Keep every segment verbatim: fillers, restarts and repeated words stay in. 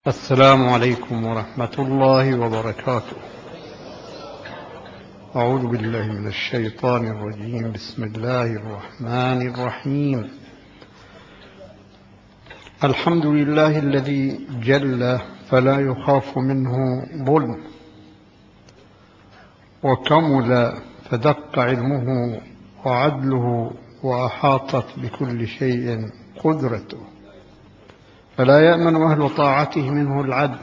السلام عليكم ورحمة الله وبركاته. أعوذ بالله من الشيطان الرجيم. بسم الله الرحمن الرحيم. الحمد لله الذي جل فلا يخاف منه ظلم، وكمل فدق علمه وعدله، وأحاطت بكل شيء قدرته، فلا يأمن أهل طاعته منه العدل،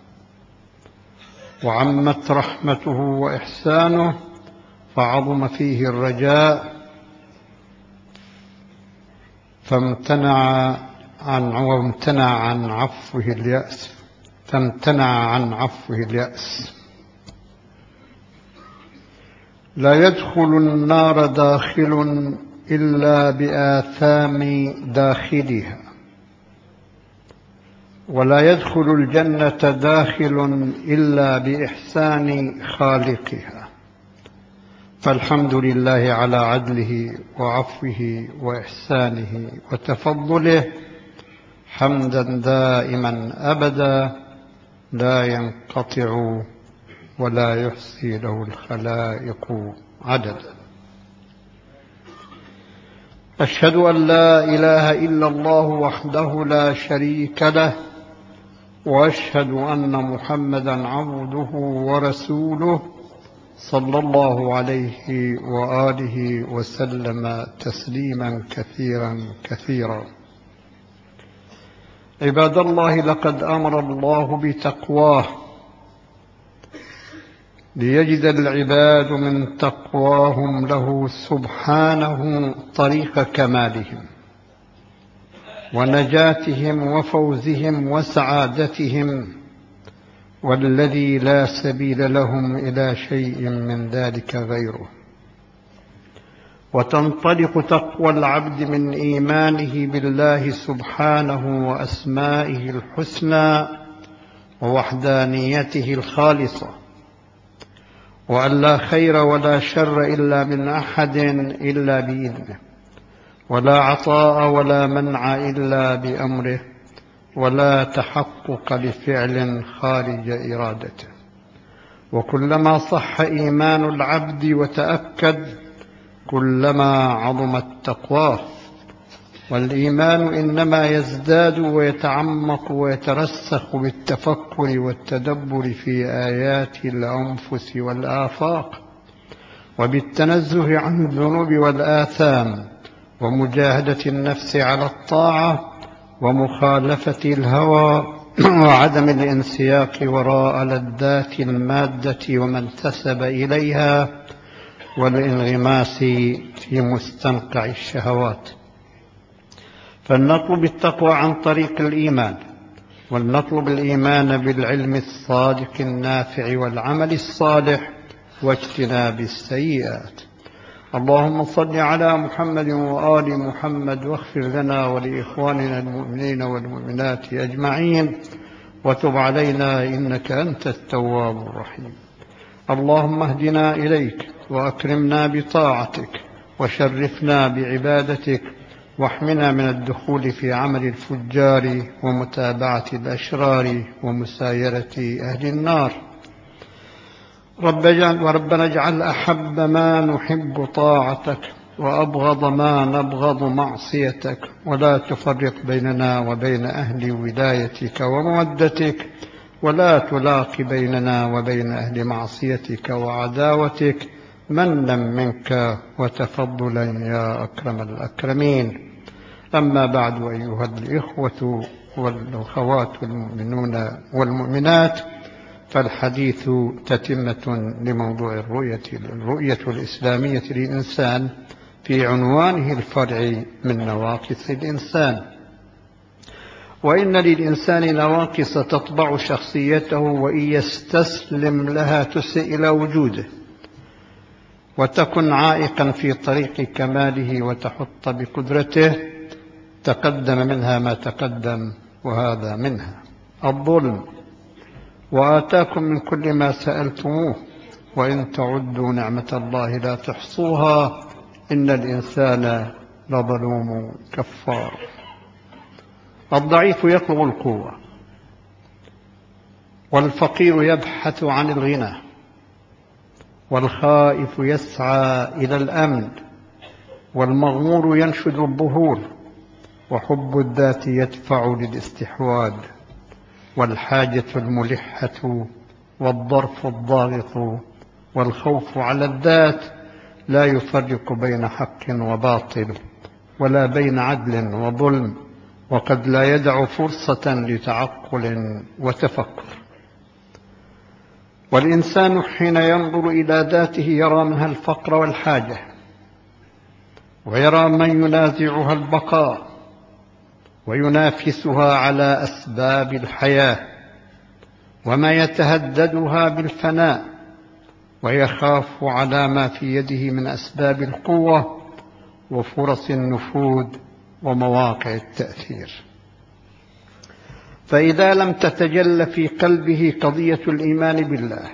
وعمت رحمته وإحسانه فعظم فيه الرجاء، فامتنع عن وامتنع عن عفوه اليأس فامتنع عن عفوه اليأس. لا يدخل النار داخل إلا بآثام داخلها، ولا يدخل الجنة داخل إلا بإحسان خالقها. فالحمد لله على عدله وعفوه وإحسانه وتفضله، حمدا دائما أبدا لا ينقطع ولا يحصي له الخلائق عددا. أشهد أن لا إله إلا الله وحده لا شريك له، وأشهد أن محمدا عبده ورسوله، صلى الله عليه وآله وسلم تسليما كثيرا كثيرا. عباد الله، لقد أمر الله بتقواه ليجد العباد من تقواهم له سبحانه طريق كمالهم ونجاتهم وفوزهم وسعادتهم، والذي لا سبيل لهم إلى شيء من ذلك غيره. وتنطلق تقوى العبد من إيمانه بالله سبحانه وأسمائه الحسنى ووحدانيته الخالصة، وأن لا خير ولا شر إلا من أحد إلا بإذنه، ولا عطاء ولا منع إلا بأمره، ولا تحقق لفعل خارج إرادته. وكلما صح إيمان العبد وتأكد، كلما عظمت تقواه. والإيمان إنما يزداد ويتعمق ويترسخ بالتفكر والتدبر في آيات الأنفس والآفاق، وبالتنزه عن الذنوب والآثام، ومجاهدة النفس على الطاعة، ومخالفة الهوى، وعدم الانسياق وراء لذات المادة وما انتسب إليها، والانغماس في مستنقع الشهوات. فلنطلب التقوى عن طريق الإيمان، ولنطلب الإيمان بالعلم الصادق النافع والعمل الصالح واجتناب السيئات. اللهم صل على محمد وآل محمد، واغفر لنا ولإخواننا المؤمنين والمؤمنات أجمعين، وتب علينا إنك أنت التواب الرحيم. اللهم اهدنا إليك، وأكرمنا بطاعتك، وشرفنا بعبادتك، واحمنا من الدخول في عمل الفجار ومتابعة الأشرار ومسايرة أهل النار. وربنا اجعل أحب ما نحب طاعتك، وأبغض ما نبغض معصيتك، ولا تفرق بيننا وبين أهل ولايتك ومودتك، ولا تلاق بيننا وبين أهل معصيتك وعداوتك، منا منك وتفضلا يا أكرم الأكرمين. أما بعد، أيها الإخوة والأخوات المؤمنون والمؤمنات، فالحديث تتمة لموضوع الرؤية الرؤية الإسلامية للإنسان في عنوانه الفرعي من نواقص الإنسان. وإن للإنسان نواقص تطبع شخصيته، وإن يستسلم لها تسيء إلى وجوده، وتكن عائقا في طريق كماله وتحط بقدرته. تقدم منها ما تقدم، وهذا منها الظلم. وآتاكم من كل ما سألتموه، وإن تعدوا نعمة الله لا تحصوها، إن الإنسان لظلوم كفار. الضعيف يطلب القوة، والفقير يبحث عن الغنى، والخائف يسعى إلى الأمن، والمغمور ينشد الظهور، وحب الذات يدفع للاستحواذ، والحاجة الملحة والظرف الضاغط والخوف على الذات لا يفرق بين حق وباطل ولا بين عدل وظلم، وقد لا يدع فرصة لتعقل وتفكر. والإنسان حين ينظر إلى ذاته يرى منها الفقر والحاجة، ويرى من ينازعها البقاء وينافسها على أسباب الحياة، وما يتهددها بالفناء، ويخاف على ما في يده من أسباب القوة وفرص النفوذ ومواقع التأثير. فإذا لم تتجل في قلبه قضية الإيمان بالله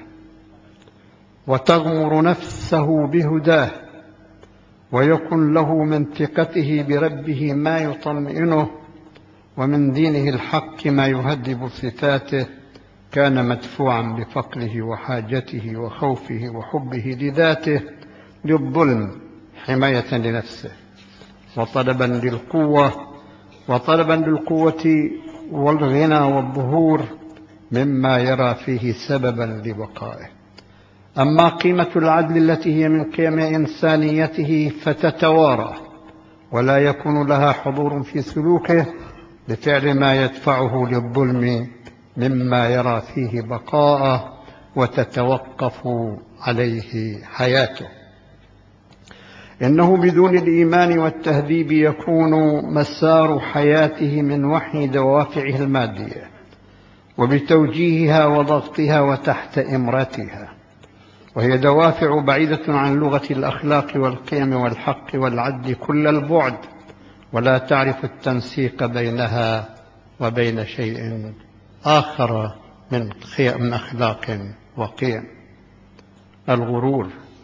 وتغمر نفسه بهداه، ويكن له من ثقته بربه ما يطمئنه، ومن دينه الحق ما يهذب صفاته، كان مدفوعا بفقره وحاجته وخوفه وحبه لذاته للظلم حماية لنفسه، وطلبا للقوة وطلبا للقوة والغنى والظهور مما يرى فيه سببا لبقائه. أما قيمة العدل التي هي من قيم إنسانيته فتتوارى، ولا يكون لها حضور في سلوكه لفعل ما يدفعه للظلم مما يرى فيه بقاءه وتتوقف عليه حياته. إنه بدون الإيمان والتهذيب يكون مسار حياته من وحي دوافعه المادية، وبتوجيهها وضغطها وتحت إمرتها، وهي دوافع بعيدة عن لغة الأخلاق والقيم والحق والعدل كل البعد، ولا تعرف التنسيق بينها وبين شيء آخر من أخلاق وقيم. الغرور.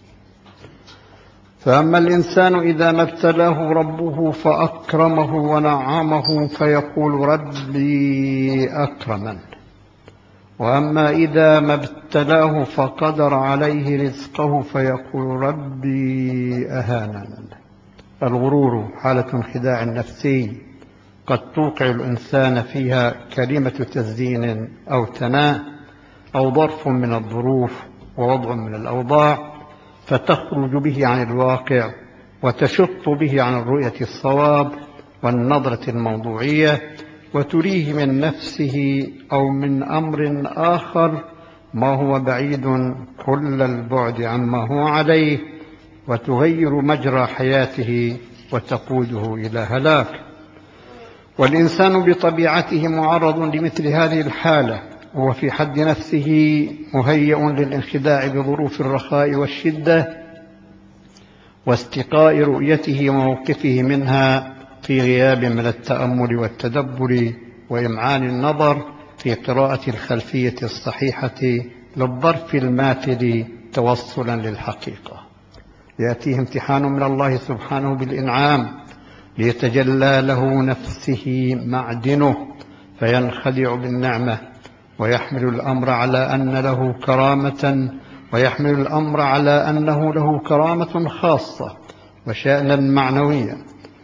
فأما الإنسان إذا ما ابتلاه ربه فأكرمه ونعمه فيقول ربي أكرمن، وأما إذا ما ابتلاه فقدر عليه رزقه فيقول ربي أهانن. الغرور حالة انخداع نفسي قد توقع الإنسان فيها كلمة تزيين أو ثناء أو ظرف من الظروف ووضع من الأوضاع، فتخرج به عن الواقع وتشط به عن الرؤية الصواب والنظرة الموضوعية، وتريه من نفسه أو من أمر آخر ما هو بعيد كل البعد عما هو عليه، وتغير مجرى حياته وتقوده إلى هلاك. والإنسان بطبيعته معرض لمثل هذه الحالة، وهو في حد نفسه مهيئ للانخداع بظروف الرخاء والشدة واستقاء رؤيته وموقفه منها في غياب من التأمل والتدبر وإمعان النظر في قراءة الخلفية الصحيحة للظرف الماثل توصلا للحقيقة. يأتيه امتحان من الله سبحانه بالإنعام ليتجلى له نفسه معدنه فينخدع بالنعمة، ويحمل الأمر على أن له كرامة ويحمل الأمر على أنه له كرامة خاصة وشأنا معنويا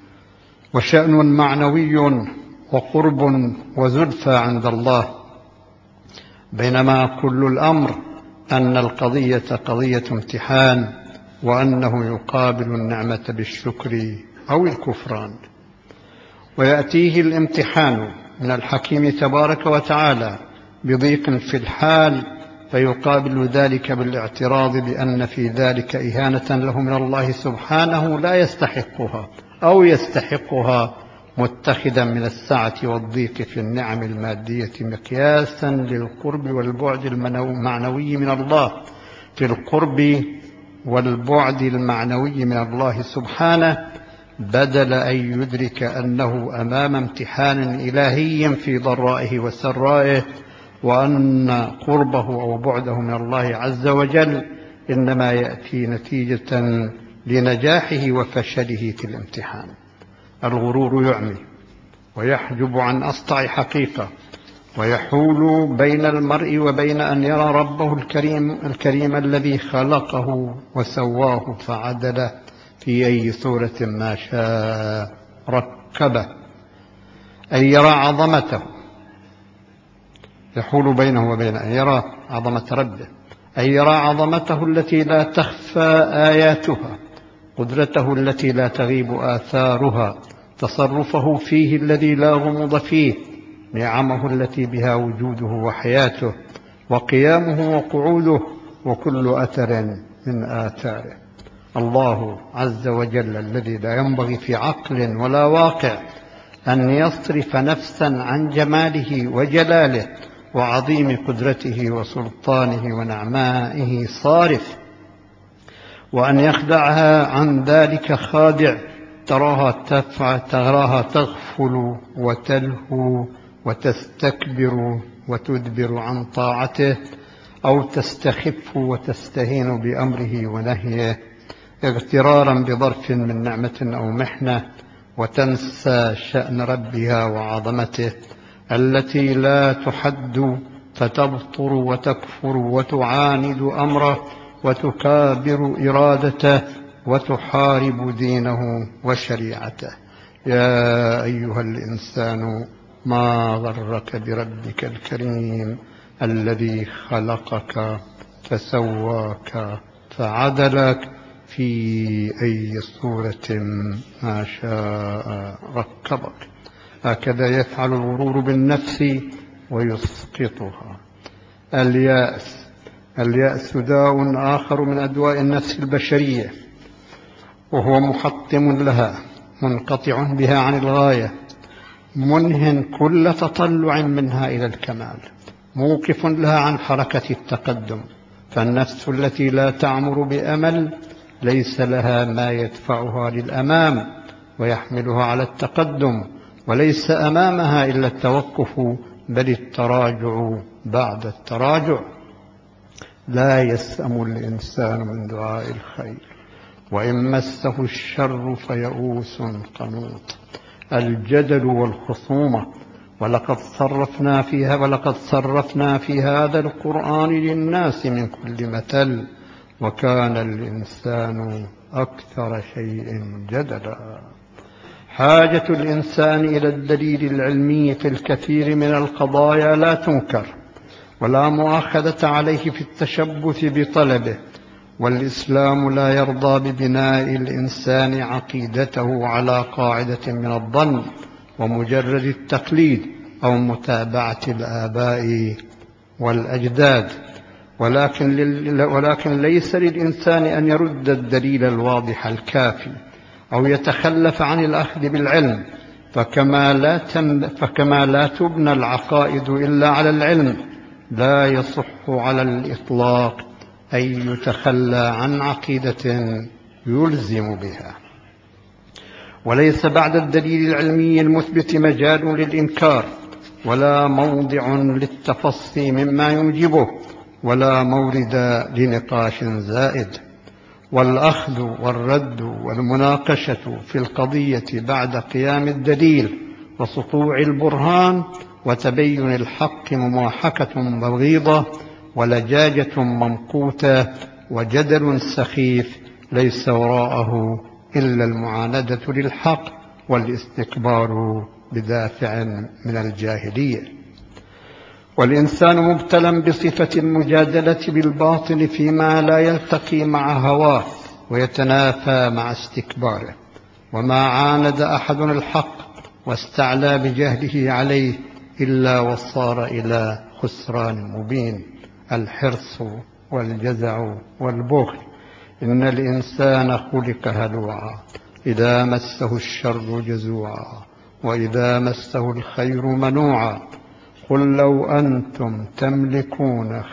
وشأن معنوي وقرب وزلفى عند الله، بينما كل الأمر أن القضية قضية امتحان، وأنه يقابل النعمة بالشكر أو الكفران. ويأتيه الامتحان من الحكيم تبارك وتعالى بضيق في الحال، فيقابل ذلك بالاعتراض بأن في ذلك إهانة له من الله سبحانه لا يستحقها أو يستحقها، متخذا من السعة والضيق في النعم المادية مقياسا للقرب والبعد المعنوي من الله في القرب والبعد المعنوي من الله سبحانه، بدل أن يدرك أنه أمام امتحان إلهي في ضرائه وسرائه، وأن قربه أو بعده من الله عز وجل إنما يأتي نتيجة لنجاحه وفشله في الامتحان. الغرور يعمي ويحجب عن أسطع حقيقة، ويحول بين المرء وبين أن يرى ربه الكريم, الكريم الذي خلقه وسواه فعدله في أي صورة ما شاء ركبه، أن يرى عظمته، يحول بينه وبين أن يرى عظمة ربه، أن يرى عظمته التي لا تخفى آياتها، قدرته التي لا تغيب آثارها، تصرفه فيه الذي لا غموض فيه، نعمه التي بها وجوده وحياته، وقيامه وقعوده، وكل أثر من آثاره. الله عز وجل الذي لا ينبغي في عقل ولا واقع أن يصرف نفسا عن جماله وجلاله وعظيم قدرته وسلطانه ونعمائه صارف، وأن يخدعها عن ذلك خادع، تراها تفعل تراها تغفل وتلهو وتستكبر وتدبر عن طاعته، أو تستخف وتستهين بأمره ونهيه اغترارا بظرف من نعمة أو محنة، وتنسى شأن ربها وعظمته التي لا تحد، فتبطر وتكفر وتعاند أمره وتكابر إرادته وتحارب دينه وشريعته. يا أيها الإنسان ما غرك بربك الكريم الذي خلقك فسواك فعدلك في أي صورة ما شاء ركبك. هكذا يفعل الغرور بالنفس ويسقطها. اليأس اليأس داء آخر من أدواء النفس البشرية، وهو محطم لها، منقطع بها عن الغاية، منهٍ كل تطلع منها إلى الكمال، موقف لها عن حركة التقدم. فالنفس التي لا تعمر بأمل ليس لها ما يدفعها للأمام ويحملها على التقدم، وليس أمامها إلا التوقف، بل التراجع بعد التراجع. لا يسأم الإنسان من دعاء الخير، وإن مسه الشر فيئوس قنوط. الجدل والخصومة، ولقد صرفنا فيها ولقد صرفنا في هذا القرآن للناس من كل مثل، وكان الإنسان أكثر شيء جدلا. حاجة الإنسان إلى الدليل العلمي في الكثير من القضايا لا تنكر، ولا مؤاخذة عليه في التشبث بطلبه، والإسلام لا يرضى ببناء الإنسان عقيدته على قاعدة من الظن ومجرد التقليد أو متابعة الآباء والأجداد، ولكن, ولكن ليس للإنسان أن يرد الدليل الواضح الكافي أو يتخلف عن الأخذ بالعلم، فكما لا, تم فكما لا تبنى العقائد إلا على العلم، لا يصح على الإطلاق أن يتخلى عن عقيدة يلزم بها. وليس بعد الدليل العلمي المثبت مجال للإنكار، ولا موضع للتفصي مما يوجبه، ولا مورد لنقاش زائد. والأخذ والرد والمناقشة في القضية بعد قيام الدليل وسطوع البرهان وتبين الحق مماحكة بغيضة ولجاجة ممقوتة وجدل سخيف ليس وراءه إلا المعاندة للحق والاستكبار بدافع من الجاهلية. والإنسان مبتلى بصفة المجادلة بالباطل فيما لا يلتقي مع هواه ويتنافى مع استكباره. وما عاند أحد الحق واستعلى بجهله عليه إلا وصار إلى خسران مبين. الحرص والجزع والبخل. إن الإنسان خلق هلوعا، إذا مسه الشر جزوعا، وإذا مسه الخير منوعا. قل لو أنتم تملكون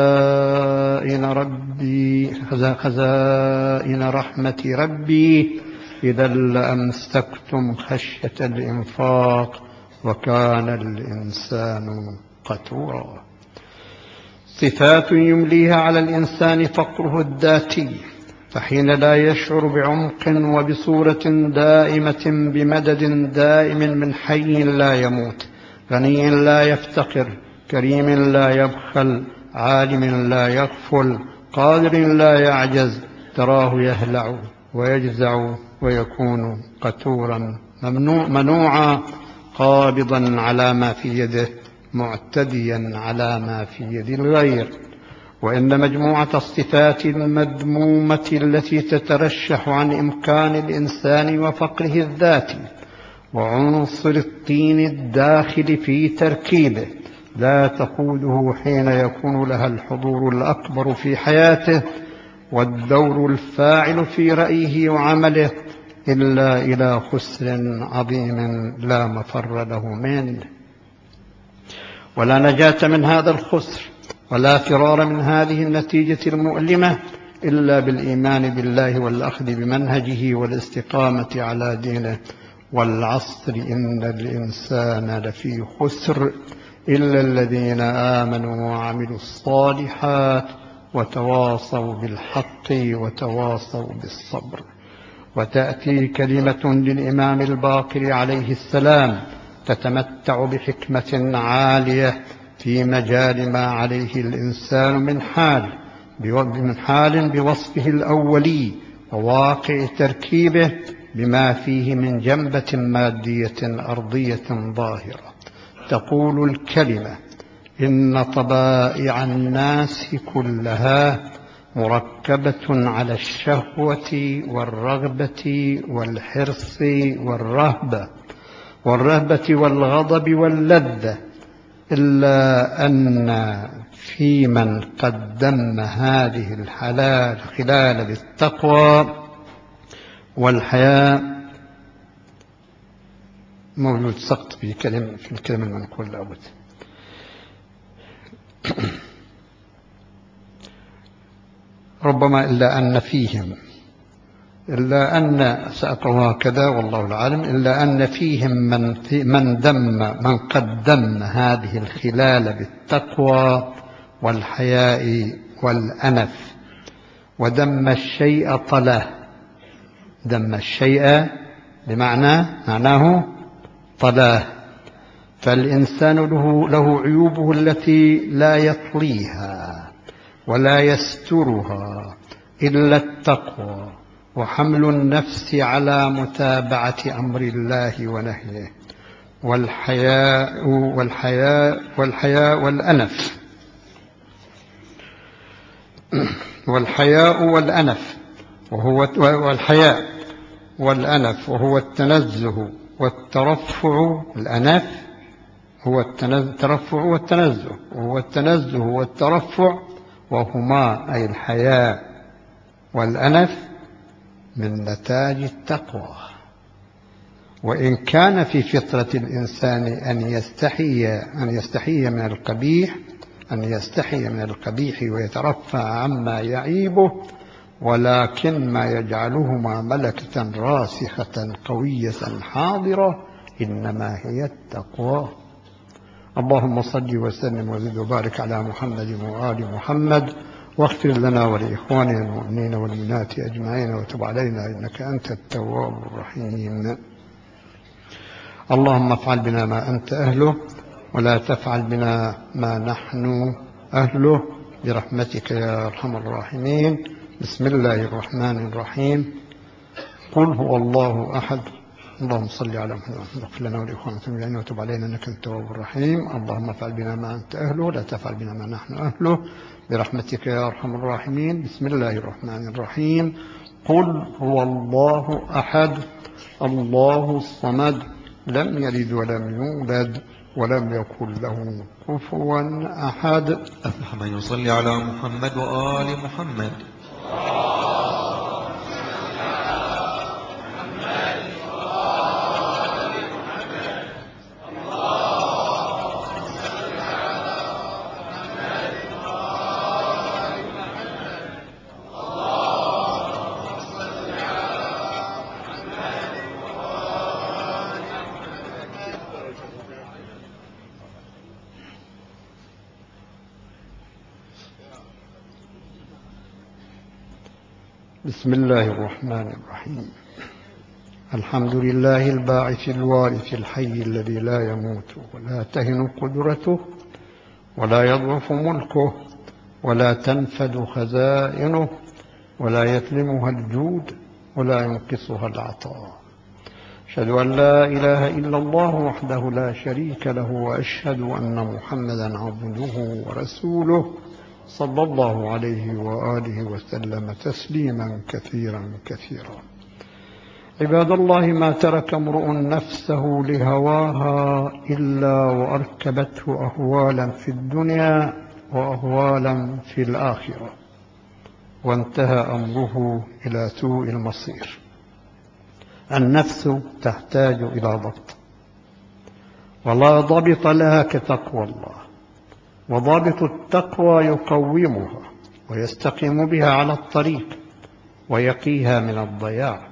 خزائن ربي خزائن رحمة ربي إذا لأمسكتم خشية الإنفاق وكان الإنسان قتورا. صفات يمليها على الإنسان فقره الذاتي، فحين لا يشعر بعمق وبصورة دائمة بمدد دائم من حي لا يموت، غني لا يفتقر، كريم لا يبخل، عالم لا يغفل، قادر لا يعجز، تراه يهلع ويجزع ويكون قتورا منوعا، قابضا على ما في يده، معتديا على ما في يد الغير. وإن مجموعة الصفات المذمومة التي تترشح عن إمكان الإنسان وفقره الذاتي وعنصر الطين الداخل في تركيبه لا تقوده حين يكون لها الحضور الأكبر في حياته والدور الفاعل في رأيه وعمله إلا إلى خسر عظيم لا مفر له منه. ولا نجاة من هذا الخسر ولا فرار من هذه النتيجة المؤلمة إلا بالإيمان بالله والأخذ بمنهجه والاستقامة على دينه. والعصر إن الإنسان لفي خسر إلا الذين آمنوا وعملوا الصالحات وتواصوا بالحق وتواصوا بالصبر. وتأتي كلمة للإمام الباقر عليه السلام تتمتع بحكمة عالية في مجال ما عليه الإنسان من حال من حال بوصفه الأولي وواقع تركيبه بما فيه من جنبة مادية أرضية ظاهرة. تقول الكلمة: إن طبائع الناس كلها مركبة على الشهوة والرغبة والحرص والرهبة والرهبة والغضب واللذة، إلا أن في من قدم هذه الحلال خلال بالتقوى والحياء موجود سقط في كلمة في الكلمة المنقول الأول. ربما إلا أن فيهم إلا أن سأقرأ هكذا والله العالم إلا أن فيهم من من دم من قدم هذه الخلال بالتقوى والحياء والأنف ودم الشيء طله. دم الشيء بمعنى معناه طلاه. فالإنسان له, له عيوبه التي لا يطليها ولا يسترها إلا التقوى وحمل النفس على متابعة أمر الله ونهيه والحياء والحياء والحياء والأنف والحياء والأنف وهو والحياء والأنف وهو التنزه والترفع. الأنف هو الترفع والتنزه وهو التنزه والترفع وهما أي الحياء والأنف من نتاج التقوى. وإن كان في فطرة الإنسان أن يستحي أن يستحي من القبيح أن يستحي من القبيح ويترفع عما يعيبه، ولكن ما يجعلهما ملكة راسخة قوية حاضرة إنما هي التقوى. اللهم صل وسلم وزد وبارك على محمد وآل محمد، واغفر لنا ولإخواننا المؤمنين والمؤمنات أجمعين، وتب علينا إنك أنت التواب الرحيم. اللهم افعل بنا ما أنت أهله ولا تفعل بنا ما نحن أهله برحمتك يا أرحم الراحمين. بسم الله الرحمن الرحيم. قل هو الله أحد. اللهم صل على محمد واغفر لنا ولإخواننا المؤمنين وتب علينا إنك أنت التواب الرحيم. اللهم افعل بنا ما أنت أهله ولا تفعل بنا ما نحن أهله برحمتك يا أرحم الراحمين. بسم الله الرحمن الرحيم. قل هو الله أحد الله الصمد لم يلد ولم يولد ولم يكن له كفوا أحد. أفحمن يصلي على محمد وآل محمد. بسم الله الرحمن الرحيم. الحمد لله الباعث الوارث الحي الذي لا يموت ولا تهن قدرته ولا يضعف ملكه ولا تنفد خزائنه ولا يتلمها الجود ولا ينقصها العطاء. أشهد أن لا إله إلا الله وحده لا شريك له، وأشهد أن محمدا عبده ورسوله صلى الله عليه وآله وسلم تسليما كثيرا كثيرا. عباد الله، ما ترك امرؤ نفسه لهواها إلا وأركبته أهوالا في الدنيا وأهوالا في الآخرة، وانتهى أمره إلى سوء المصير. النفس تحتاج إلى ضبط، ولا ضبط لها كتقوى الله، وضابط التقوى يقومها ويستقيم بها على الطريق ويقيها من الضياع.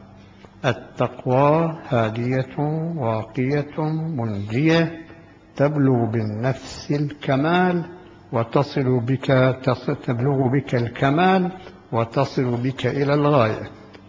التقوى هادية واقية منجية، تبلغ بالنفس الكمال وتصل بك تبلغ بك الكمال وتصل بك إلى الغاية،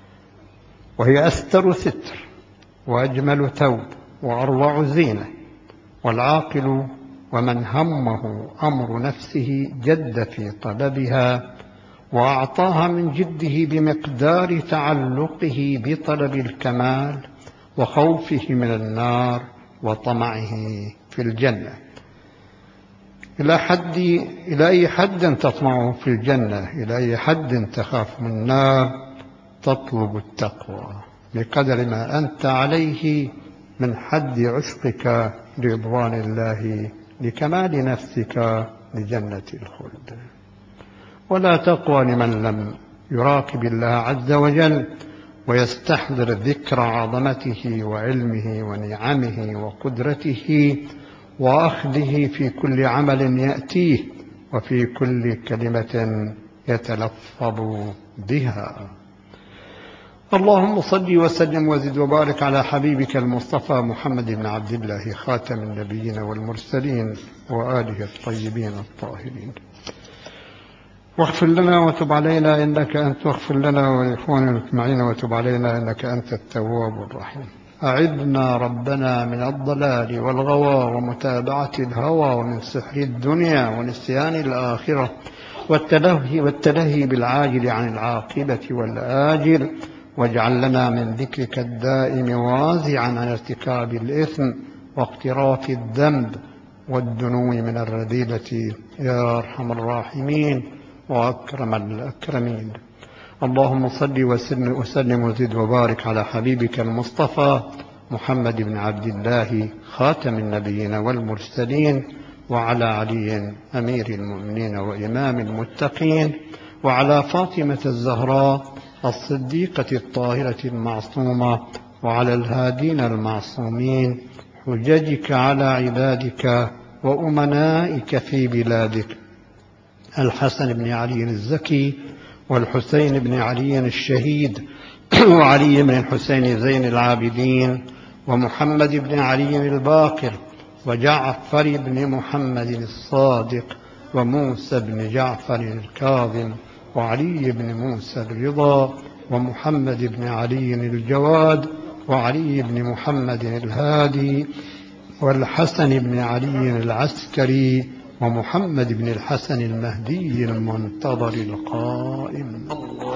وهي أستر ستر وأجمل ثوب وأروع زينة. والعاقل ومن همه أمر نفسه جد في طلبها وأعطاها من جده بمقدار تعلقه بطلب الكمال وخوفه من النار وطمعه في الجنة. إلى حد إلى أي حد تطمع في الجنة؟ إلى أي حد تخاف من النار؟ تطلب التقوى بقدر ما أنت عليه من حد عشقك لرضوان الله، لكمال نفسك، لجنة الخلد. ولا تقوى لمن لم يراقب الله عز وجل ويستحضر ذكر عظمته وعلمه ونعمه وقدرته وأخذه في كل عمل يأتيه وفي كل كلمة يتلفظ بها. اللهم صل وسلم وزد وبارك على حبيبك المصطفى محمد بن عبد الله خاتم النبيين والمرسلين وآله الطيبين الطاهرين. واغفر لنا وتب علينا إنك أنت واغفر لنا ولإخواننا المجمعين وتب علينا إنك أنت التواب الرحيم. أعذنا ربنا من الضلال والغوى ومتابعة الهوى ومن سحر الدنيا ونسيان الآخرة والتلهي, والتلهي بالعاجل عن العاقبة والآجل، واجعل لنا من ذكرك الدائم وازعا عن ارتكاب الإثم واقتراف الذنب والدنو من الرذيلة يا أرحم الراحمين وأكرم الأكرمين. اللهم صل وسلم وزد وبارك على حبيبك المصطفى محمد بن عبد الله خاتم النبيين والمرسلين وعلى علي أمير المؤمنين وإمام المتقين وعلى فاطمة الزهراء الصديقة الطاهرة المعصومة وعلى الهادين المعصومين حججك على عبادك وأمنائك في بلادك، الحسن بن علي الزكي والحسين بن علي الشهيد وعلي بن الحسين زين العابدين ومحمد بن علي الباقر وجعفر بن محمد الصادق وموسى بن جعفر الكاظم وعلي بن موسى الرضا ومحمد بن علي الجواد وعلي بن محمد الهادي والحسن بن علي العسكري ومحمد بن الحسن المهدي المنتظر القائم.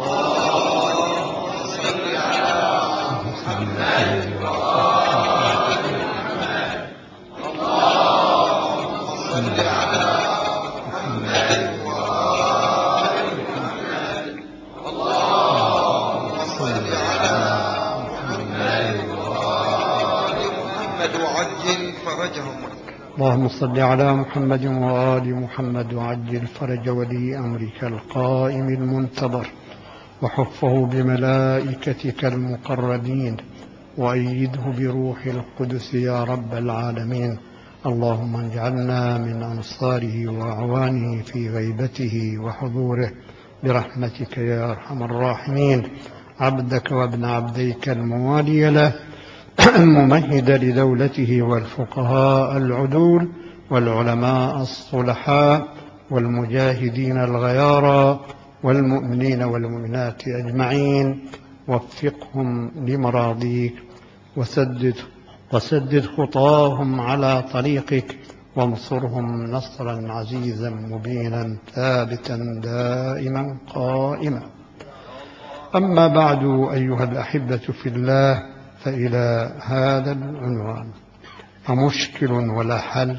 اللهم صل على محمد وآل محمد. اللهم صل على محمد وآل محمد. اللهم صل على محمد وآل محمد وعجل فرجهم. اللهم صل على محمد وآل محمد وعجل فرج ولي أمرك القائم المنتظر وحفه بملائكتك المقربين وأيده بروح القدس يا رب العالمين. اللهم اجعلنا من أنصاره وأعوانه في غيبته وحضوره برحمتك يا أرحم الراحمين. عبدك وابن عبديك الموالي له الممهد لدولته والفقهاء العدول والعلماء الصلحاء والمجاهدين الغيارى والمؤمنين والمؤمنات أجمعين، وفقهم لمراضيك وسدد وسدد خطاهم على طريقك، وانصرهم نصرا عزيزا مبينا ثابتا دائما قائما. أما بعد أيها الأحبة في الله، فإلى هذا العنوان: أمشكل ولا حل؟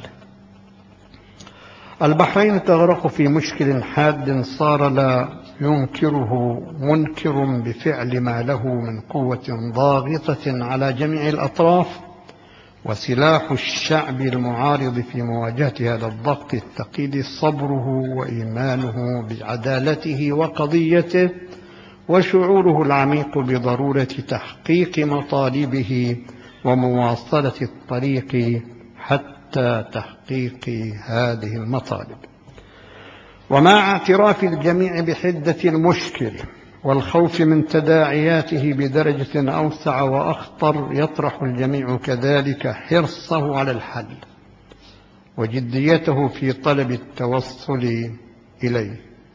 البحرين تغرق في مشكل حاد صار لا ينكره منكر بفعل ما له من قوة ضاغطة على جميع الأطراف، وسلاح الشعب المعارض في مواجهة هذا الضغط الثقيل صبره وإيمانه بعدالته وقضيته، وشعوره العميق بضرورة تحقيق مطالبه ومواصلة الطريق حتى تحقيق هذه المطالب. ومع اعتراف الجميع بحدة المشكل والخوف من تداعياته بدرجة أوسع وأخطر، يطرح الجميع كذلك حرصه على الحل وجديته في طلب التوصل إليه.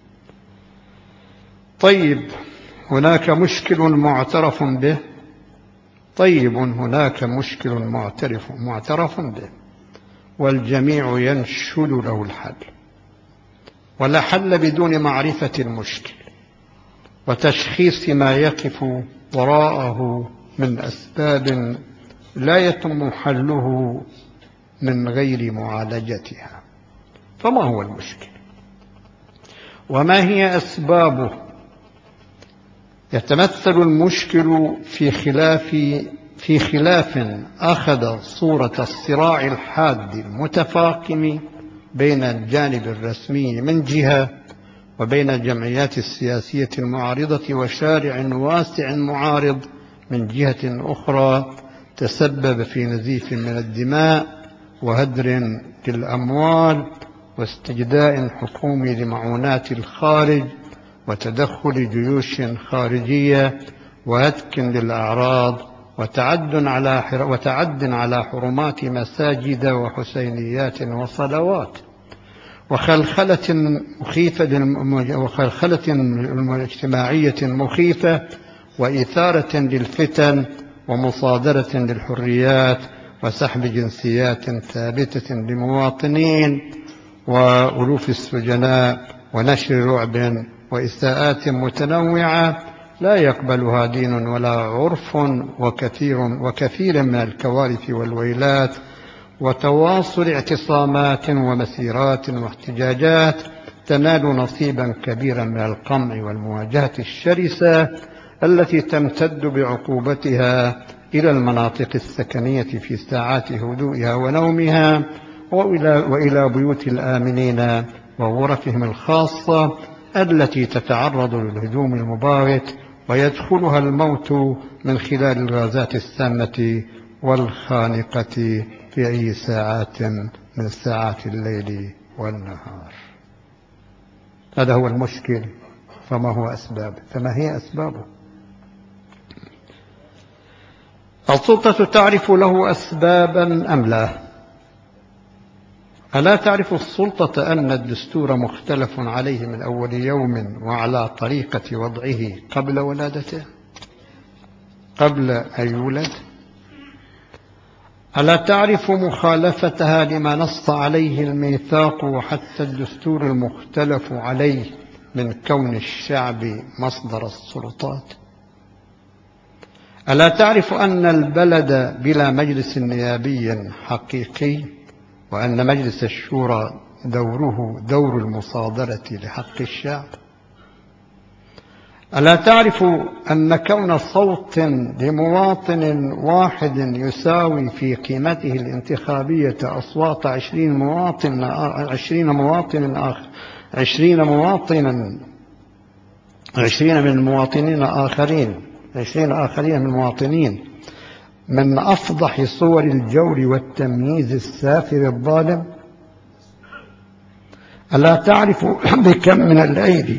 طيب، هناك مشكل معترف به. طيب هناك مشكل معترف معترف به والجميع ينشد له الحل، ولا حل بدون معرفة المشكل وتشخيص ما يقف وراءه من أسباب لا يتم حله من غير معالجتها. فما هو المشكل وما هي أسبابه؟ يتمثل المشكل في خلاف في خلاف أخذ صورة الصراع الحاد المتفاقم بين الجانب الرسمي من جهة وبين الجمعيات السياسية المعارضة وشارع واسع معارض من جهة أخرى، تسبب في نزيف من الدماء وهدر للأموال واستجداء حكومي لمعونات الخارج وتدخل جيوش خارجية وهتك للأعراض وتعد على وتعد على حرمات مساجد وحسينيات وصلوات، وخلخلة مخيفة وخلخلة اجتماعية مخيفة، وإثارة للفتن ومصادرة للحريات وسحب جنسيات ثابتة لمواطنين وألوف السجناء ونشر رعب وإساءات متنوعة لا يقبلها دين ولا عرف، وكثير وكثير من الكوارث والويلات، وتواصل اعتصامات ومسيرات واحتجاجات تنال نصيبا كبيرا من القمع والمواجهة الشرسة التي تمتد بعقوبتها إلى المناطق السكنية في ساعات هدوئها ونومها، وإلى, وإلى بيوت الآمنين وغرفهم الخاصة التي تتعرض للهجوم المباغت ويدخلها الموت من خلال الغازات السامة والخانقة في أي ساعات من ساعات الليل والنهار. هذا هو المشكل. فما هو أسبابه؟ فما هي أسبابه؟ السلطة تعرف له أسبابا أم لا؟ ألا تعرف السلطة أن الدستور مختلف عليه من أول يوم وعلى طريقة وضعه قبل ولادته، قبل أن يولد؟ ألا تعرف مخالفتها لما نص عليه الميثاق وحتى الدستور المختلف عليه من كون الشعب مصدر السلطات؟ ألا تعرف أن البلد بلا مجلس نيابي حقيقي، وأن مجلس الشورى دوره دور المصادرة لحق الشعب؟ ألا تعرف أن كون صوت لمواطن واحد يساوي في قيمته الانتخابية أصوات عشرين مواطن عشرين مواطن آخر عشرين مواطنا عشرين من مواطنين آخرين عشرين آخرين من المواطنين من أفضح صور الجور والتمييز السافر الظالم؟ ألا تعرف بكم من الأيدي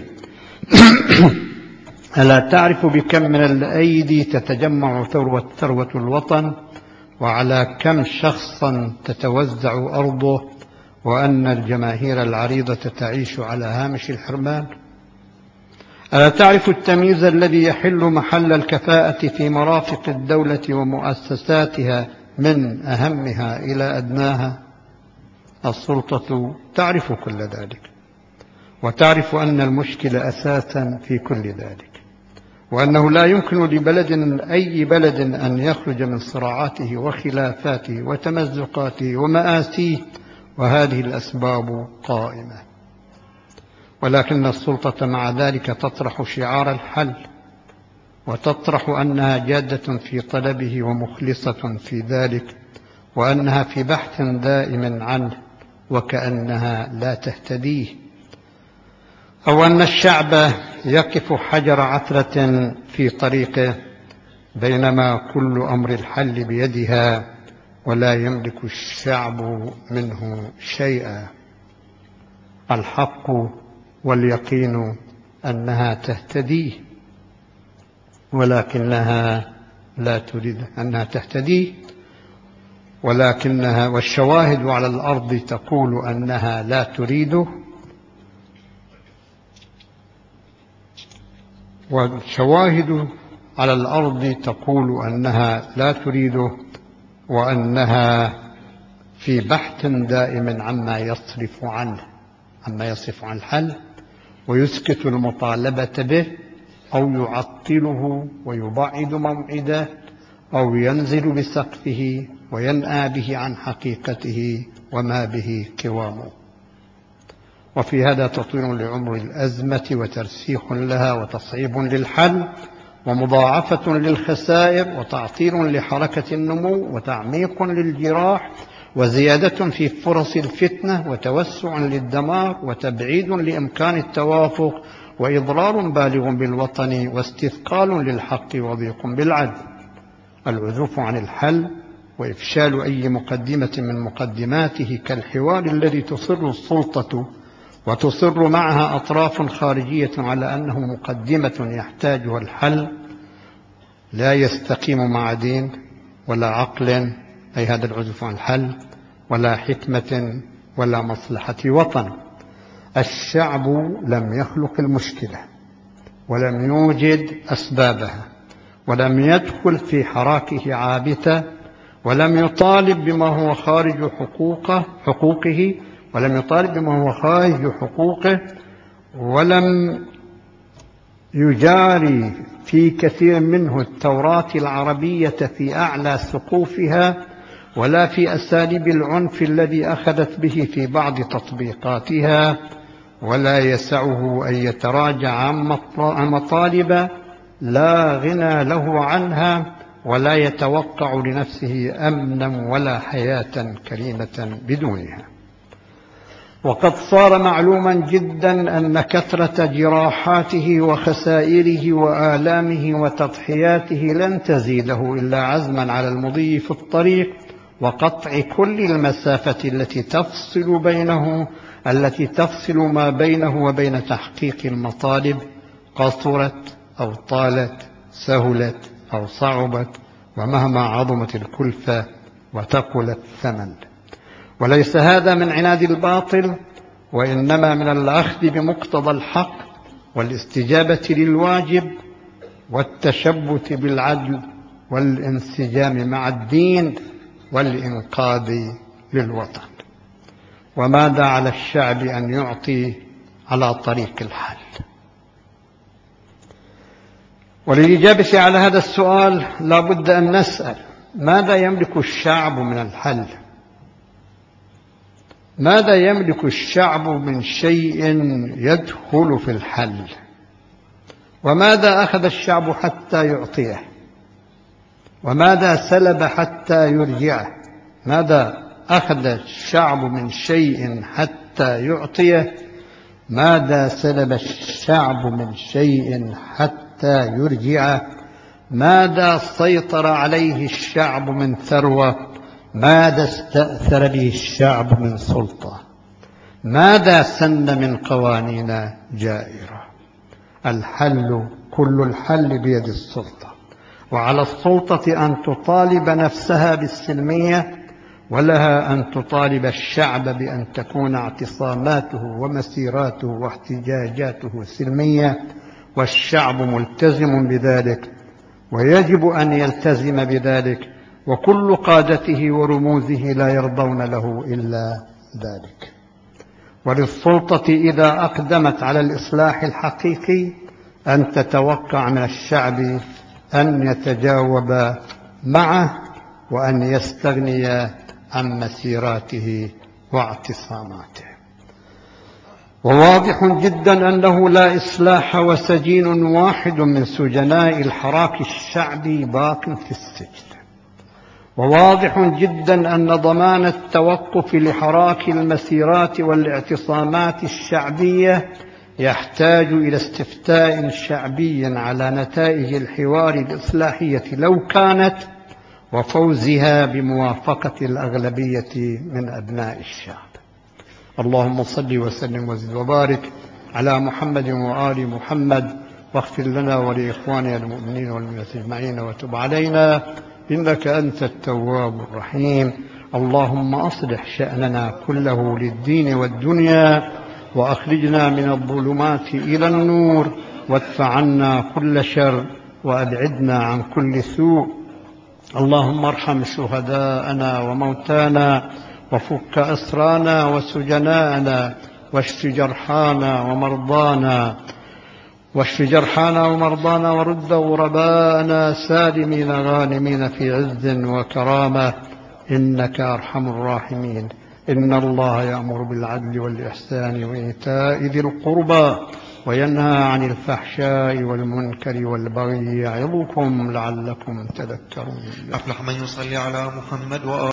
ألا تعرف بكم من الأيدي تتجمع ثروة ثروة الوطن، وعلى كم شخصا تتوزع أرضه، وأن الجماهير العريضة تعيش على هامش الحرمان؟ ألا تعرف التمييز الذي يحل محل الكفاءة في مرافق الدولة ومؤسساتها من أهمها إلى أدناها؟ السلطة تعرف كل ذلك، وتعرف أن المشكل أساسا في كل ذلك، وأنه لا يمكن لبلد أي بلد أن يخرج من صراعاته وخلافاته وتمزقاته ومآسيه وهذه الأسباب قائمة. ولكن السلطة مع ذلك تطرح شعار الحل، وتطرح أنها جادة في طلبه ومخلصة في ذلك، وأنها في بحث دائم عنه، وكأنها لا تهتديه، أو أن الشعب يقف حجر عثرة في طريقه، بينما كل أمر الحل بيدها ولا يملك الشعب منه شيئا. الحق واليقين أنها تهتديه، ولكنها لا تريد أنها تهتديه، ولكنها والشواهد على الأرض تقول أنها لا تريده، والشواهد على الأرض تقول أنها لا تريده، وأنها في بحث دائم عما يصرف عنه عما يصرف عن الحل، ويسكت المطالبة به، أو يعطله ويبعد موعده، أو ينزل بسقفه وينأى به عن حقيقته وما به قوامه. وفي هذا تطويل لعمر الأزمة وترسيخ لها وتصعيب للحل ومضاعفة للخسائر وتعطيل لحركة النمو وتعميق للجراح وزيادة في فرص الفتنة وتوسع للدمار وتبعيد لإمكان التوافق وإضرار بالغ بالوطن واستثقال للحق وضيق بالعدل. العزوف عن الحل وإفشال أي مقدمة من مقدماته كالحوار الذي تصر السلطة وتصر معها أطراف خارجية على أنه مقدمة يحتاجها الحل، لا يستقيم مع دين ولا عقل، أي هذا العزوف عن الحل، ولا حكمة ولا مصلحة وطن. الشعب لم يخلق المشكلة، ولم يوجد أسبابها، ولم يدخل في حراكه عابثة، ولم يطالب بما هو خارج حقوقه حقوقه ولم يطالب بما هو خارج حقوقه ولم يجاري في كثير منه التوراة العربية في أعلى سقوفها، ولا في أساليب العنف الذي أخذت به في بعض تطبيقاتها، ولا يسعه أن يتراجع عن مطالب لا غنى له عنها، ولا يتوقع لنفسه أمنا ولا حياة كريمة بدونها. وقد صار معلوما جدا أن كثرة جراحاته وخسائره وآلامه وتضحياته لن تزيده إلا عزما على المضي في الطريق وقطع كل المسافة التي تفصل بينه التي تفصل ما بينه وبين تحقيق المطالب، قصرت أو طالت، سهلت أو صعبت، ومهما عظمت الكلفة وثقل الثمن. وليس هذا من عناد الباطل، وإنما من الأخذ بمقتضى الحق والاستجابة للواجب والتشبث بالعدل والانسجام مع الدين والإنقاذ للوطن. وماذا على الشعب أن يعطي على طريق الحل؟ وللإجابة على هذا السؤال لا بد أن نسأل: ماذا يملك الشعب من الحل؟ ماذا يملك الشعب من شيء يدخل في الحل؟ وماذا أخذ الشعب حتى يعطيه؟ وماذا سلب حتى يرجعه؟ ماذا أخذ الشعب من شيء حتى يعطيه؟ ماذا سلب الشعب من شيء حتى يرجعه؟ ماذا سيطر عليه الشعب من ثروة؟ ماذا استأثر به الشعب من سلطة؟ ماذا سن من قوانين جائرة؟ الحل، كل الحل بيد السلطة، وعلى السلطة أن تطالب نفسها بالسلمية، ولها أن تطالب الشعب بأن تكون اعتصاماته ومسيراته واحتجاجاته سلمية، والشعب ملتزم بذلك ويجب أن يلتزم بذلك، وكل قادته ورموزه لا يرضون له إلا ذلك. وللسلطة إذا أقدمت على الإصلاح الحقيقي أن تتوقع من الشعب أن يتجاوب معه وأن يستغني عن مسيراته واعتصاماته. وواضح جدا أنه لا إصلاح وسجين واحد من سجناء الحراك الشعبي باق في السجن. وواضح جدا أن ضمان التوقف لحراك المسيرات والاعتصامات الشعبية يحتاج إلى استفتاء شعبي على نتائج الحوار الإصلاحية لو كانت، وفوزها بموافقة الأغلبية من أبناء الشعب. اللهم صل وسلم وزد وبارك على محمد وآل محمد، واغفر لنا ولإخواننا المؤمنين والمؤمنات أجمعين، وتب علينا إنك أنت التواب الرحيم. اللهم أصلح شأننا كله للدين والدنيا، وأخرجنا من الظلمات إلى النور، وادفع عنا كل شر، وأبعدنا عن كل سوء. اللهم ارحم شهداءنا وموتانا، وفك أسرانا وسجناءنا، واشف جرحانا ومرضانا واشف جرحانا ومرضانا ورد غرباءنا سالمين غانمين في عز وكرامة، إنك أرحم الراحمين. إن الله يأمر بالعدل والإحسان وإيتاء ذي القربى، وينهى عن الفحشاء والمنكر والبغي، يعظكم لعلكم تذكرون. أفلح من يصلي على محمد وآله